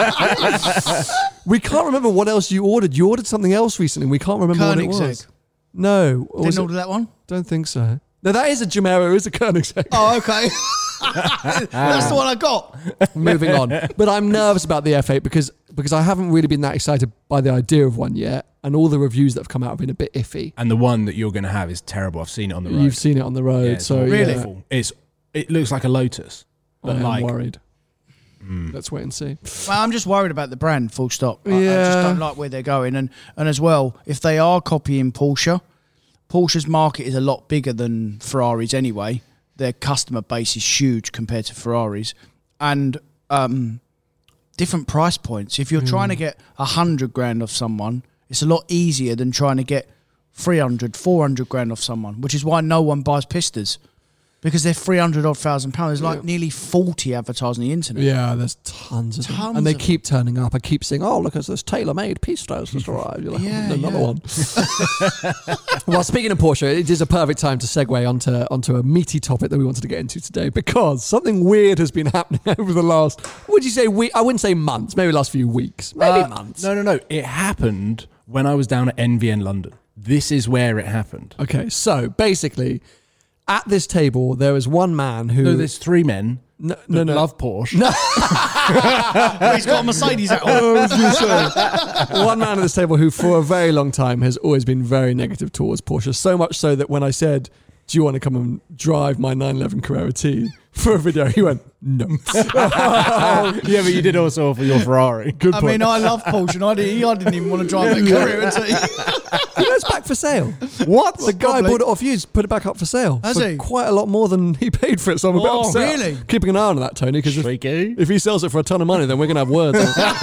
car. We can't remember what else you ordered. You ordered something else recently. We can't remember what it was. Koenigsegg. No. Or was Didn't it- order that one? Don't think so. No, that is a Jumeirah, is a Koenigsegg. Oh, okay. That's the one I got. Moving on. But I'm nervous about the F8 because I haven't really been that excited by the idea of one yet, and all the reviews that have come out have been a bit iffy. And the one that you're going to have is terrible. I've seen it on the road. You've seen it on the road, Yeah, it's so Really? awful. It looks like a Lotus. But I'm worried. Let's wait and see. Well, I'm just worried about the brand, full stop. I Yeah. just don't like where they're going. And as well, if they are copying Porsche's market is a lot bigger than Ferrari's anyway. Their customer base is huge compared to Ferrari's. And different price points. If you're trying to get 100 grand off someone, it's a lot easier than trying to get 300, 400 grand off someone, which is why no one buys Pistas. Because they're 300 odd £1,000. There's like nearly 40 advertised on the internet. Yeah, there's tons of them. Tons And they of keep turning up. I keep saying, oh, look, it's this tailor-made Pistos just arrived. You're like, Yeah, another yeah. one. Well, speaking of Porsche, it is a perfect time to segue onto a meaty topic that we wanted to get into today, because something weird has been happening over the last, would you say I wouldn't say months, maybe the last few weeks, maybe months. No. It happened when I was down at NVN London. This is where it happened. Okay, so basically, at this table, there is one man who... No, there's three men No. love Porsche. He's got a Mercedes at all. One man at this table who for a very long time has always been very negative towards Porsche, so much so that when I said, do you want to come and drive my 911 Carrera T for a video, he went, no. Yeah, but you did also offer your Ferrari. Good I point. mean, I love Porsche, and I didn't even want to drive that Carrera T. You know, it's back for sale. What? The guy Probably. bought it off you, put it back up for sale. Has for he? quite a lot more than he paid for it, so I'm a bit Oh, upset. really? Keeping an eye on that, Tony, because Freaky. if he sells it for a ton of money, then we're going to have words.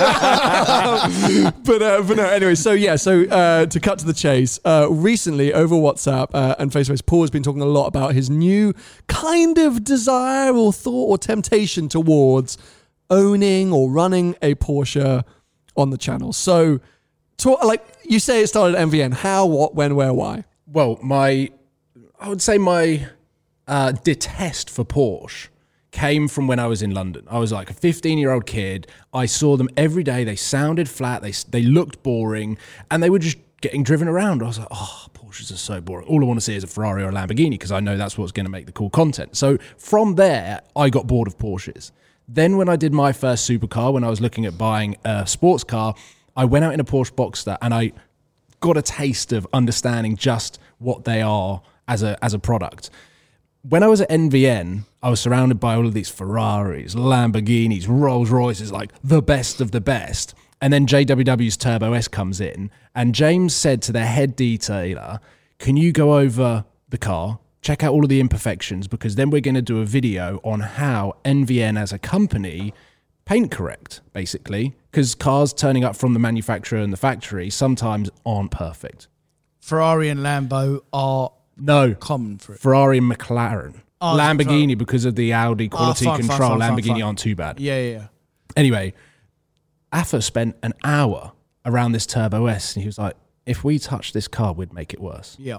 but no, anyway, to cut to the chase, recently over WhatsApp and face-to-face, Paul has been talking a lot about his new kind of desire or thought or temptation towards owning or running a Porsche on the channel. So, like you say, it started at MVN. How, what, when, where, why? Well, I would say my detest for Porsche came from when I was in London. I was like a 15-year-old kid. I saw them every day. They sounded flat. They looked boring, and they were just getting driven around. I was like, oh, Porsches are so boring. All I want to see is a Ferrari or a Lamborghini because I know that's what's going to make the cool content. So from there, I got bored of Porsches. Then when I did my first supercar, when I was looking at buying a sports car, I went out in a Porsche Boxster and I got a taste of understanding just what they are as a product. When I was at NVN, I was surrounded by all of these Ferraris, Lamborghinis, Rolls Royces, like the best of the best. And then JWW's Turbo S comes in, and James said to their head detailer, can you go over the car, check out all of the imperfections, because then we're going to do a video on how NVN as a company paint correct, basically, because cars turning up from the manufacturer and the factory sometimes aren't perfect. Ferrari and Lambo are No, common for it. Ferrari and McLaren. Oh, Lamborghini, because of the Audi quality fine, control, fine, Lamborghini aren't too bad. Yeah. Anyway, Afa spent an hour around this Turbo S, and he was like, if we touched this car, we'd make it worse. Yeah.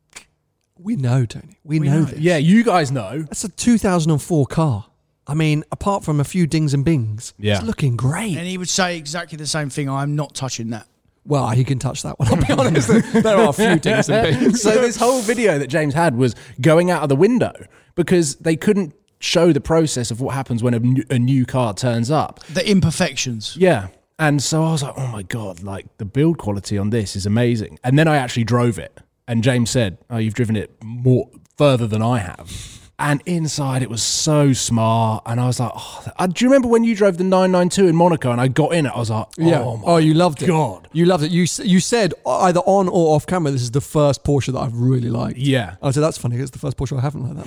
We know, Tony. We know this. Yeah, you guys know. That's a 2004 car. I mean, apart from a few dings and bings, Yeah. it's looking great. And he would say exactly the same thing. I'm not touching that. Well, he can touch that one. I'll be honest. There are a few dings and bings. So this whole video that James had was going out of the window because they couldn't show the process of what happens when a new car turns up. The imperfections. Yeah. And so I was like, oh my God, like the build quality on this is amazing. And then I actually drove it. And James said, oh, you've driven it further than I have. And inside it was so smart. And I was like, do you remember when you drove the 992 in Monaco and I got in it? I was like, you loved it. God. You loved it. You said either on or off camera, this is the first Porsche that I've really liked. Yeah. I said, that's funny. It's the first Porsche I haven't liked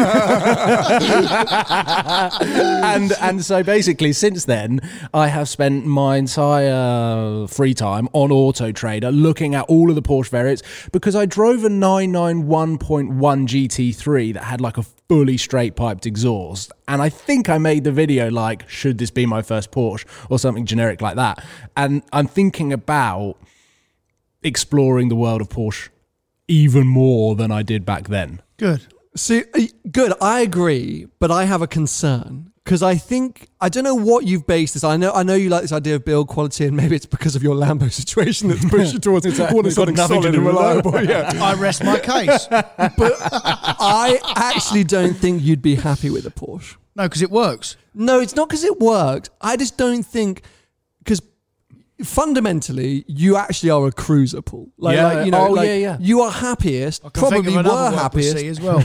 that. and so basically since then, I have spent my entire free time on Auto Trader looking at all of the Porsche variants because I drove a 991.1 GT3 that had like a fully straight piped exhaust, and I think I made the video like, should this be my first Porsche or something generic like that. And I'm thinking about exploring the world of Porsche even more than I did back then. Good. See, good. I agree, but I have a concern because I don't know what you've based this. I know you like this idea of build quality, and maybe it's because of your Lambo situation that's pushed you towards wanting something solid and reliable. Yeah, I rest my case. But I actually don't think you'd be happy with a Porsche. No, because it works. No, it's not because it worked. I just don't think because fundamentally you actually are a cruiser, Paul. You are happiest. Probably were happiest as well.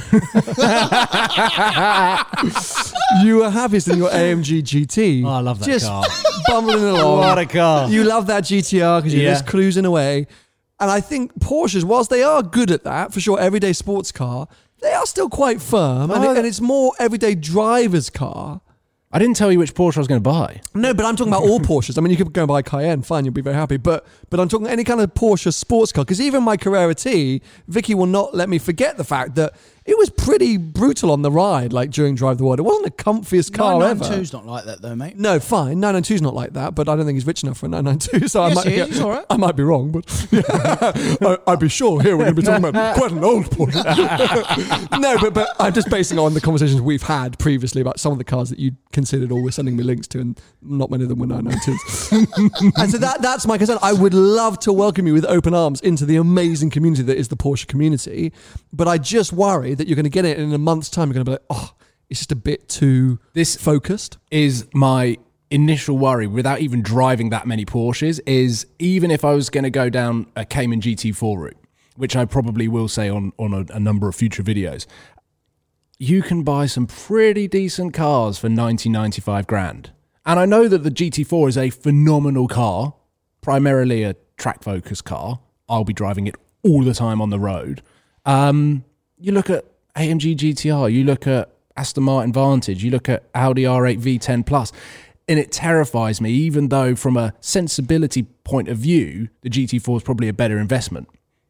You were happiest in your AMG GT. Oh, I love that just car. Bumbling along. What a car. You love that GTR because you're just cruising away. And I think Porsches, whilst they are good at that, for sure, everyday sports car, they are still quite firm. And it's more everyday driver's car. I didn't tell you which Porsche I was going to buy. No, but I'm talking about all Porsches. I mean, you could go and buy Cayenne, fine, you'll be very happy. But I'm talking any kind of Porsche sports car. Because even my Carrera T, Vicky will not let me forget the fact that it was pretty brutal on the ride, like during Drive the World. It wasn't the comfiest car ever. 992's not like that though, mate. No, fine. 992's not like that, but I don't think he's rich enough for a 992. So yes, he's all right. I might be wrong, but I'd be sure here we're going to be talking about quite an old Porsche. No, but I'm just basing it on the conversations we've had previously about some of the cars that you considered or were sending me links to, and not many of them were 992s. And so that's my concern. I would love to welcome you with open arms into the amazing community that is the Porsche community, but I just worry that you're going to get it in a month's time. You're going to be like, oh, it's just a bit too focused. Is my initial worry, without even driving that many Porsches, is even if I was going to go down a Cayman GT4 route, which I probably will say on a number of future videos, you can buy some pretty decent cars for 95 grand. And I know that the GT4 is a phenomenal car, primarily a track-focused car. I'll be driving it all the time on the road. You look at AMG GTR, you look at Aston Martin Vantage, you look at Audi R8 V10 Plus, and it terrifies me, even though from a sensibility point of view, the GT4 is probably a better investment.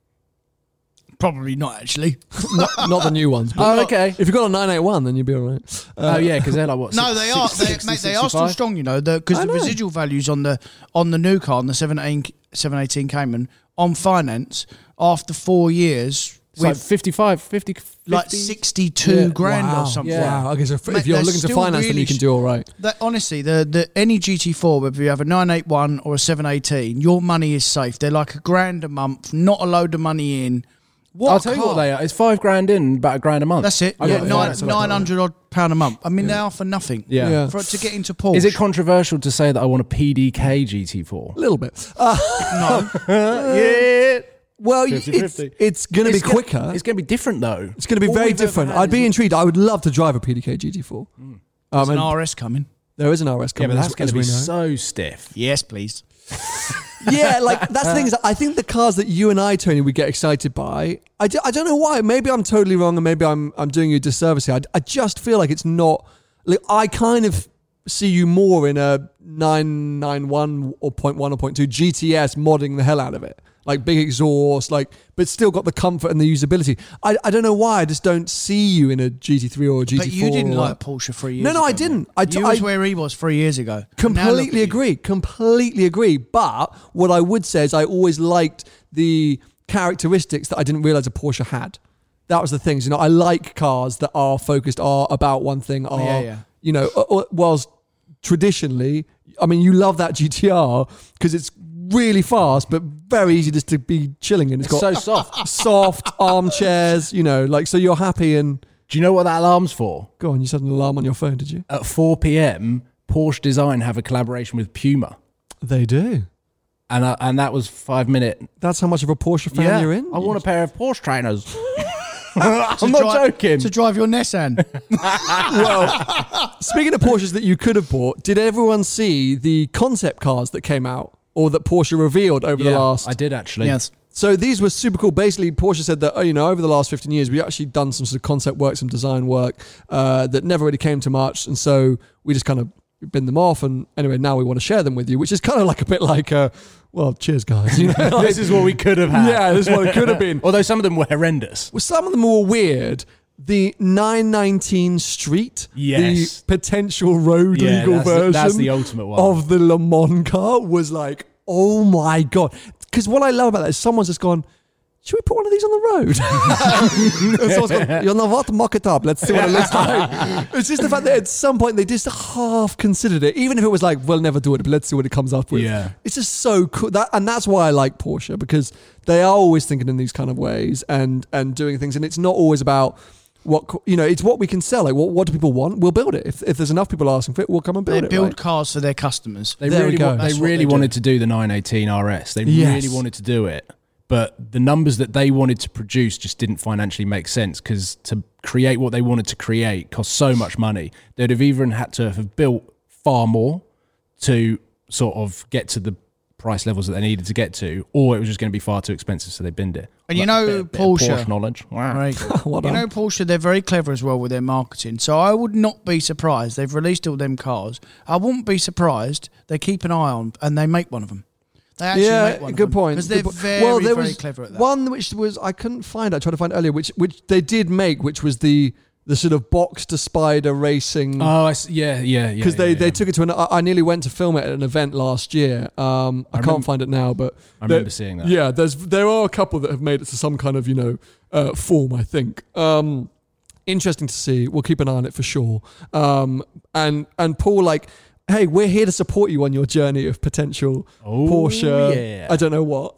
Probably not, actually. not the new ones. But okay. If you've got a 981, then you'll be all right. Because they're like, what? No, they are. They are still strong, you know, because the residual values on the new car, on the 718 Cayman, on finance, after 4 years... It's like 50, like 62 grand or something. Yeah. Wow. Okay, so if you're looking to finance, then you can do all right. Honestly, the any GT4, whether you have a 981 or a 718, your money is safe. They're like $1,000 a month, not a load of money in. I'll tell you what they are. It's $5,000 in, about $1,000 a month. That's it. Yeah, £900 odd a month. I mean, they are for nothing. Yeah. To get into Porsche. Is it controversial to say that I want a PDK GT4? A little bit. No. Yeah. Well, it's going to be quicker. It's going to be different, though. It's going to be very different. I'd be intrigued. I would love to drive a PDK GT4. There's an RS coming. There is an RS coming. Yeah, but that's going to be so stiff. Yes, please. Yeah, like that's the thing is, I think the cars that you and I, Tony, would get excited by. I don't know why. Maybe I'm totally wrong, and maybe I'm doing you a disservice here. I just feel like it's not. Like I kind of see you more in a 991 or 0.1 or 0.2 GTS modding the hell out of it. Like big exhaust, but still got the comfort and the usability. I don't know why. I just don't see you in a GT3 or a GT4. But you didn't like Porsche 3 years ago. No, I didn't. You was where he was 3 years ago. Completely agree. But what I would say is I always liked the characteristics that I didn't realize a Porsche had. That was the things. You know, I like cars that are focused, are about one thing, you know, whilst traditionally, I mean, you love that GTR because it's really fast, but very easy just to be chilling in. It's got so soft. Soft armchairs, you know, like, so you're happy. And do you know what that alarm's for? Go on, you set an alarm on your phone, did you? At 4 p.m, Porsche Design have a collaboration with Puma. They do. And that was 5 minute. That's how much of a Porsche fan you're in? I want a pair of Porsche trainers. I'm not joking. To drive your Nissan. Well, speaking of Porsches that you could have bought, did everyone see the concept cars that came out or that Porsche revealed over the last... I did actually. Yes. So these were super cool. Basically, Porsche said that, you know, over the last 15 years, we actually done some sort of concept work, some design work that never really came to much. And so we just kind of bin them off. And anyway, now we want to share them with you, which is kind of like a bit like, well, cheers, guys. You know, like, this is what we could have had. Yeah, this is what it could have been. Although some of them were horrendous. Well, some of them were weird. The 919 Street, yes, the potential road legal version that's the ultimate one of the Le Mans car was like, oh my God. Because what I love about that is someone's just gone, should we put one of these on the road? And someone's gone, you know what? Mock it up. Let's see what it looks like. It's just the fact that at some point they just half considered it, even if it was like, we'll never do it, but let's see what it comes up with. Yeah. It's just so cool. And that's why I like Porsche, because they are always thinking in these kind of ways and doing things. And it's not always about it's what we can sell. Like, what do people want? We'll build it. If there's enough people asking for it, we'll come and build it. They build cars for their customers. They There really, we go. they really wanted to do the 918 RS. They really wanted to do it. But the numbers that they wanted to produce just didn't financially make sense, because to create what they wanted to create cost so much money. They'd have even had to have built far more to sort of get to the price levels that they needed to get to, or it was just going to be far too expensive, so they binned it. And you know, Porsche knowledge. Wow. Right. You know, Porsche, they're very clever as well with their marketing. So I would not be surprised. They've released all them cars. I wouldn't be surprised they keep an eye on and they make one of them. They actually make one good of them. point. Because they're very clever at that. One which was, I couldn't find, I tried to find earlier, which they did make, which was the sort of box to spider racing. Oh, yeah. Because they took it to I nearly went to film it at an event last year. I can't find it now, but I remember seeing that. Yeah, there are a couple that have made it to some kind of form, I think. Interesting to see. We'll keep an eye on it for sure. And Paul, like, hey, we're here to support you on your journey of potential Porsche. Yeah. I don't know what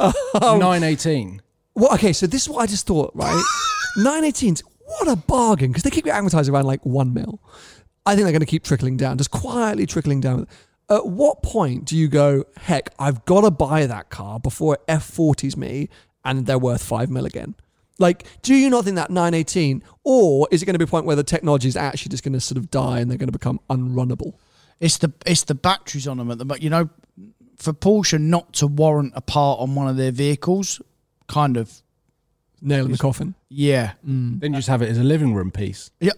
918. Well, okay, so this is what I just thought, right? 918s. What a bargain, because they keep advertising around like 1 mil. I think they're going to keep trickling down, just quietly trickling down. At what point do you go, heck, I've got to buy that car before it F40s me and they're worth 5 mil again? Like, do you not think that 918, or is it going to be a point where the technology is actually just going to sort of die and they're going to become unrunnable? It's the batteries on them at the for Porsche not to warrant a part on one of their vehicles, kind of Nail in the coffin. Yeah. Then just have it as a living room piece. Yeah.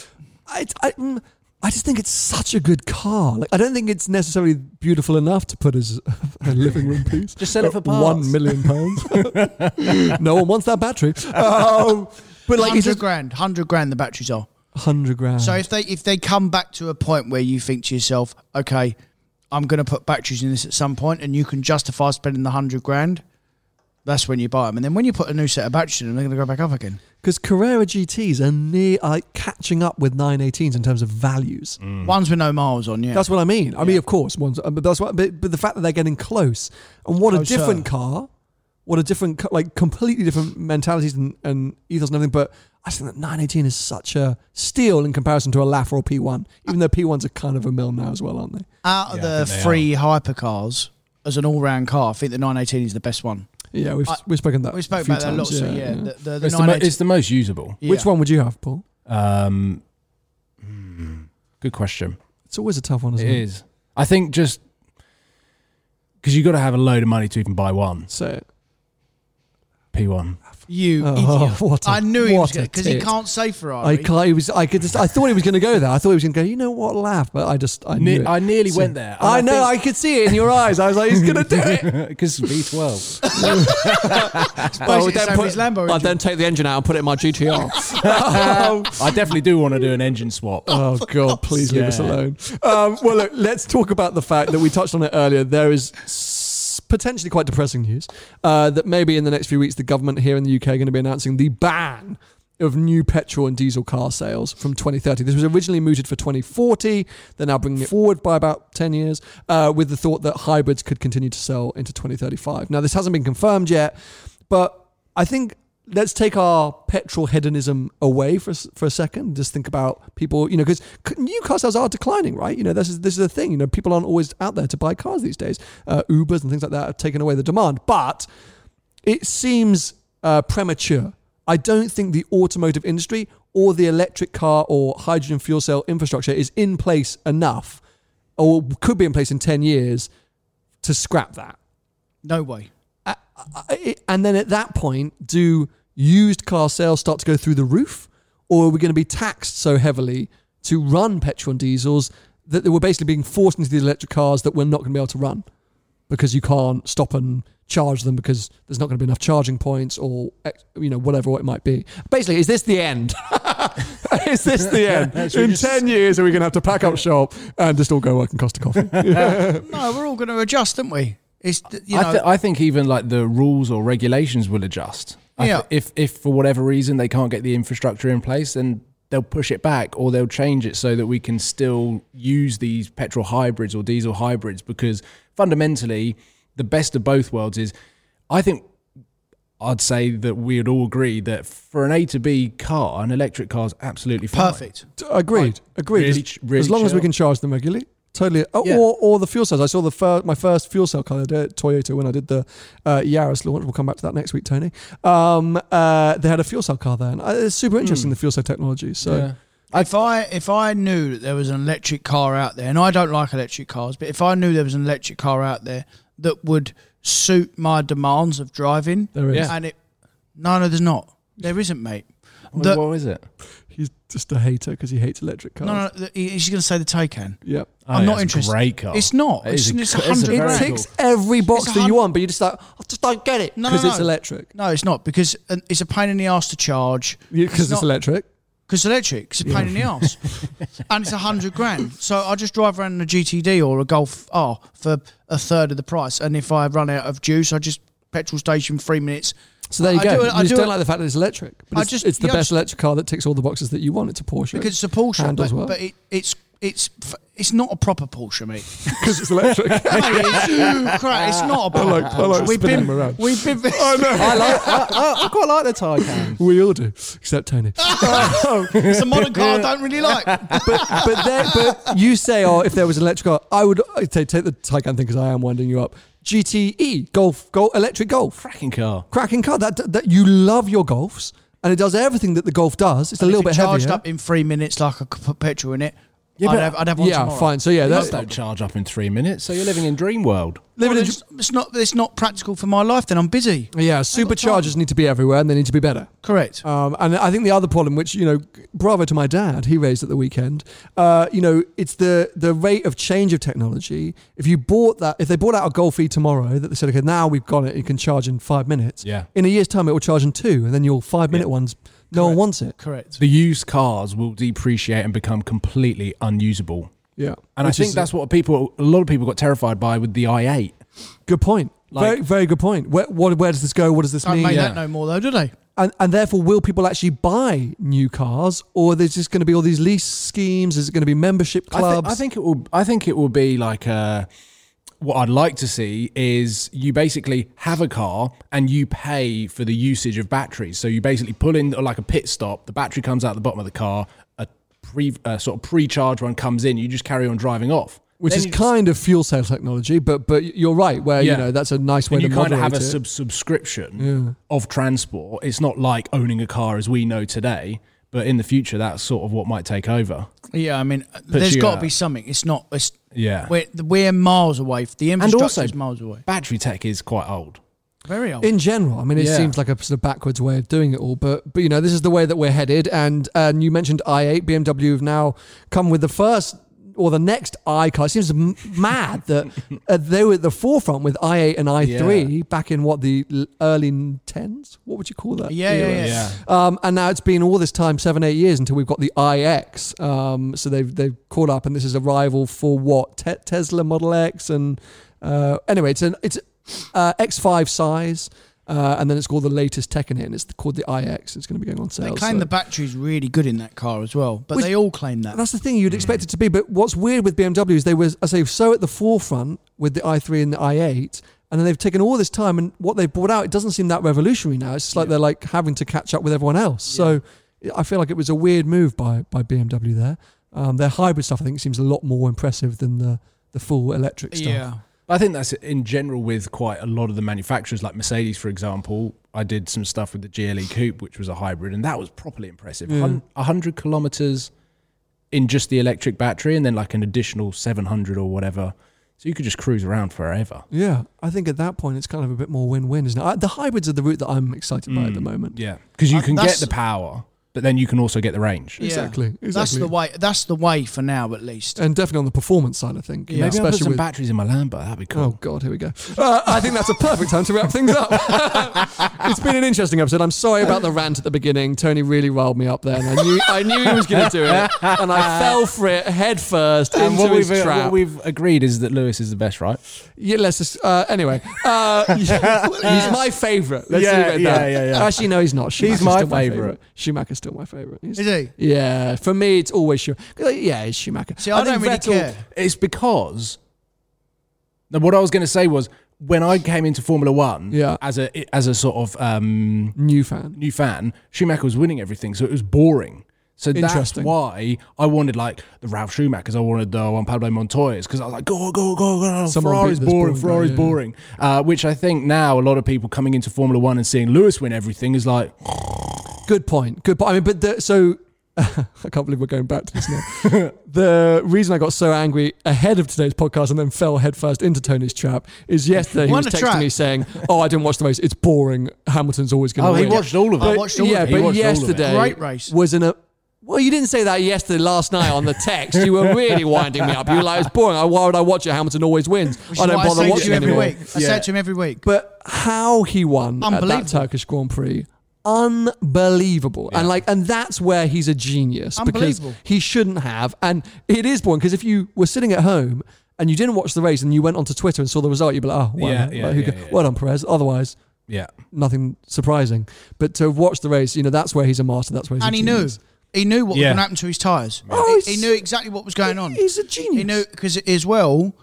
I just think it's such a good car. Like, I don't think it's necessarily beautiful enough to put as a living room piece. Just sell it for parts. £1 million. No one wants that battery. But like, 100 grand the batteries are. 100 grand. So if they come back to a point where you think to yourself, okay, I'm going to put batteries in this at some point, and you can justify spending the 100 grand, that's when you buy them. And then when you put a new set of batteries in them, they're going to go back up again. Because Carrera GTs are catching up with 918s in terms of values. Ones with no miles on, yeah. That's what I mean. I mean, of course, but the fact that they're getting close, and what a different car, like completely different mentalities and ethos and everything. But I just think that 918 is such a steal in comparison to a LAF or a P1, even though P1s are kind of a mill now as well, aren't they? Out of the three hypercars, as an all-round car, I think the 918 is the best one. Yeah, we've spoken that. We spoke about that a lot. So yeah. It's the most usable. Yeah. Which one would you have, Paul? Good question. It's always a tough one, isn't it? It is. I think just because you've got to have a load of money to even buy one. Say it. You P1. idiot. I knew he was going to, because he can't say Ferrari. I thought he was going to go there. I thought he was going to go, you know what, laugh. But I knew it. I nearly went there. I know, I could see it in your eyes. I was like, he's going to do it. Because V12. I'd then take the engine out and put it in my GTR. I definitely do want to do an engine swap. Oh, God, please leave us alone. Well, look, let's talk about the fact that we touched on it earlier. There is potentially quite depressing news that maybe in the next few weeks the government here in the UK are going to be announcing the ban of new petrol and diesel car sales from 2030. This was originally mooted for 2040. They're now bringing it forward by about 10 years with the thought that hybrids could continue to sell into 2035. Now, this hasn't been confirmed yet, but I think let's take our petrol hedonism away for a second. Just think about people, because new car sales are declining, right? This is the thing. People aren't always out there to buy cars these days. Ubers and things like that have taken away the demand. But it seems premature. I don't think the automotive industry or the electric car or hydrogen fuel cell infrastructure is in place enough, or could be in place in 10 years, to scrap that. No way. And then at that point, do used car sales start to go through the roof? Or are we going to be taxed so heavily to run petrol and diesels that we're basically being forced into these electric cars that we're not going to be able to run because you can't stop and charge them because there's not going to be enough charging points or, whatever it might be. Basically, is this the end? Is this the end? In 10 years, are we going to have to pack up shop and just all go work and Costa Coffee? No, we're all going to adjust, aren't we? I think even like the rules or regulations will adjust. If for whatever reason they can't get the infrastructure in place, then they'll push it back or they'll change it so that we can still use these petrol hybrids or diesel hybrids, because fundamentally the best of both worlds is, I think I'd say that we'd all agree that for an A to B car, an electric car is absolutely fine. Perfect. Agreed. Really as long as we chill. can charge them regularly. Totally. Yeah. Or the fuel cells. I saw my first fuel cell car at Toyota when I did the Yaris launch. We'll come back to that next week, Tony. They had a fuel cell car there. And it's super interesting, the fuel cell technology. So if I knew that there was an electric car out there, and I don't like electric cars, but if I knew there was an electric car out there that would suit my demands of driving, there is. And no, there's not. There isn't, mate. What is it? He's just a hater because he hates electric cars. No, he's going to say the Taycan. Yep. I'm not it's interested. A great car. It's not. It It's is a- 100 it's a grand. It very ticks every box It's that you want, but you just like, I just don't get it No, because no, it's no. electric. No, it's not, because it's a pain in the ass to charge. Because it's electric. Because electric, it's a pain in the ass, and it's 100 grand. So I just drive around in a GTD or a Golf R for a third of the price. And if I run out of juice, I just petrol station 3 minutes. So there you go. I You just don't like the fact that it's electric. But it's the yeah, best electric car that ticks all the boxes that you want. It's a Porsche. because it's a Porsche, Handles well. but it's not a proper Porsche, mate. Because it's electric. Mate, it's not a proper I like Porsche. spinning them around. We've been. I quite like the Taycan. We all do, except Tony. It's a modern car I don't really like. But you say, if there was an electric car, I would take the Taycan thing because I am winding you up. GTE, Golf, electric Golf. Cracking car. Cracking car. That you love your Golfs, and it does everything that the Golf does. It's a little bit charged heavier. up in 3 minutes, like I could put petrol in it. Yeah, I'd have one Yeah, tomorrow. fine. So yeah, Those that's don't charge up in 3 minutes, so you're living in dream world. It's not practical for my life. Then I'm busy. yeah. Superchargers need to be everywhere, and they need to be better. Correct. And I think the other problem, which, bravo to my dad, he raised at the weekend, it's the rate of change of technology. If they brought out a Golf E tomorrow that they said, okay, now we've got it, you can charge in 5 minutes. Yeah. In a year's time, it will charge in 2, and then your 5-minute ones, no one wants it. Correct. The used cars will depreciate and become completely unusable. Yeah. And I think that's what a lot of people got terrified by with the i8. Good point. Very, very good point. Where does this go? What does this Don't mean? make that no more, though, do they? And therefore, will people actually buy new cars, or there's just going to be all these lease schemes? Is it going to be membership clubs? I think it will be like what I'd like to see is you basically have a car and you pay for the usage of batteries. So you basically pull in like a pit stop, the battery comes out the bottom of the car, a sort of pre-charge one comes in, you just carry on driving off. Which Then is you kind of fuel cell technology, but you're right, where that's a nice way and to you kind of moderate have a it. subscription of transport. It's not like owning a car as we know today, but in the future, that's sort of what might take over. Yeah, I mean, there's you got to out. be something. It's not. Yeah. We're miles away. The And infrastructure also, is miles away. battery tech is quite old. Very old. In general, I mean, it Yeah. seems like a sort of backwards way of doing it all, but this is the way that we're headed. And you mentioned i8, BMW have now come with the first or the next i car. It seems mad that they were at the forefront with i8 and i3 back in the early 10s. What would you call that? Yeah. And now it's been all this time, 7-8 years, until we've got the iX. So they've caught up, and this is a rival for what? Tesla Model X, and anyway, it's X5 size, and then it's called the latest tech in it, and it's called the iX. It's going to be going on sale. They claim the battery's really good in that car as well, but they all claim that. That's the thing, you'd expect it to be. But what's weird with BMW is they were, I say, so at the forefront with the i3 and the i8, and then they've taken all this time, and what they've brought out, it doesn't seem that revolutionary now. It's just like they're like having to catch up with everyone else. So I feel like it was a weird move by BMW there. Their hybrid stuff, I think, seems a lot more impressive than the full electric stuff. Yeah. I think that's in general with quite a lot of the manufacturers, like Mercedes, for example. I did some stuff with the GLE Coupe, which was a hybrid, and that was properly impressive. 100 kilometers in just the electric battery, and then like an additional 700 or whatever. So you could just cruise around forever. Yeah, I think at that point it's kind of a bit more win-win, isn't it? The hybrids are the route that I'm excited by at the moment. Yeah, because you can get the power, but then you can also get the range. Yeah. Exactly. That's the way. That's the way for now, at least. And definitely on the performance side, I think. Yeah. Maybe I'll put some with batteries in my Lambo. That'd be cool. Oh God, here we go. I think that's a perfect time to wrap things up. It's been an interesting episode. I'm sorry about the rant at the beginning. Tony really riled me up there, and I knew he was going to do it, and I fell for it head first And into his trap. what we've agreed is that Lewis is the best, right? Yeah, let's just anyway. He's my favourite. Let's leave it at that. Yeah. Actually, no, he's not. Schumacher's my still favourite. Schumacher's still my favourite. Is he? Yeah, for me, it's always Schumacher. Yeah, it's Schumacher. See, I don't think really Vettel- care. It's because what I was going to say was when I came into Formula One as a sort of New fan. Schumacher was winning everything, so it was boring. So that's Interesting. why I wanted like the Ralph Schumachers, I wanted the Juan Pablo Montoyas, because I was like, go. Someone Ferrari's beat this boring, boring Ferrari's guy, boring. Which I think now a lot of people coming into Formula One and seeing Lewis win everything is like, Good point. I mean, but so I can't believe we're going back to this now. The reason I got so angry ahead of today's podcast and then fell headfirst into Tony's trap is yesterday he was texting me saying, "Oh, I didn't watch the race. It's boring. Hamilton's always going to win." he watched all of it. I watched all of it. Yeah, but yesterday Great race. was Well, you didn't say that yesterday, last night on the text. You were really winding me up. You were like, it's boring. Why would I watch it? Hamilton always wins. I don't bother watching every anymore. week. I say it to him every week. But how he won at that Unbelievable. Turkish Grand Prix, unbelievable. Yeah. And that's where he's a genius, because Unbelievable. he shouldn't have. And it is boring, because if you were sitting at home and you didn't watch the race and you went onto Twitter and saw the result, you'd be like, oh, well, well done, Perez. Otherwise, yeah, nothing surprising. But to watch the race, that's where he's a master. That's where he's And a he knew. genius. He knew what was going to happen to his tyres. Oh, he knew exactly what was going on. He's a genius. He knew, because as well,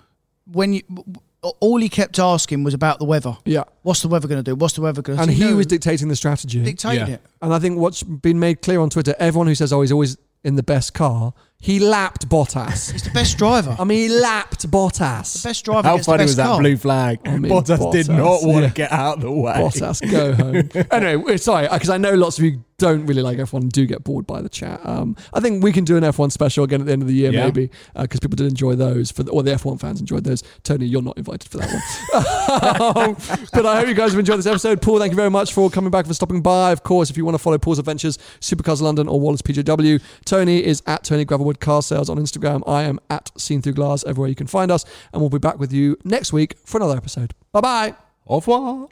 all he kept asking was about the weather. Yeah. What's the weather going to do? What's the weather going to do? And he was dictating the strategy. dictated it. And I think what's been made clear on Twitter, everyone who says, oh, he's always in the best car, he lapped Bottas. He's the best driver. I mean, he lapped Bottas. The best driver How gets the funny best was that car. blue flag? I mean, Bottas did not want yeah. to get out of the way. Bottas, go home. Anyway, sorry, because I know lots of you don't really like F1 and do get bored by the chat. I think we can do an F1 special again at the end of the year, maybe, because people did enjoy those, or the F1 fans enjoyed those. Tony, you're not invited for that one. But I hope you guys have enjoyed this episode. Paul, thank you very much for coming back, for stopping by. Of course, if you want to follow Paul's adventures, Supercars London or Wallace PJW. Tony is at Tony Gravelwood Car Sales on Instagram. I am at Seen Through Glass, everywhere you can find us. And we'll be back with you next week for another episode. Bye-bye. Au revoir.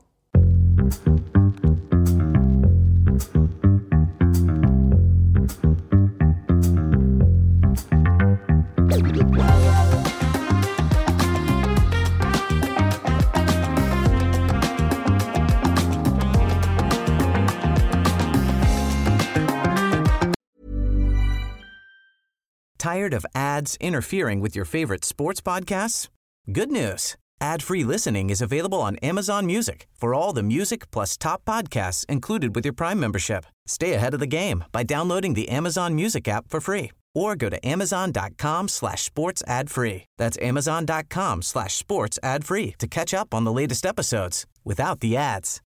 Tired of ads interfering with your favorite sports podcasts? Good news. Ad-free listening is available on Amazon Music for all the music plus top podcasts included with your Prime membership. Stay ahead of the game by downloading the Amazon Music app for free or go to amazon.com/sports ad free. That's amazon.com/sports ad free to catch up on the latest episodes without the ads.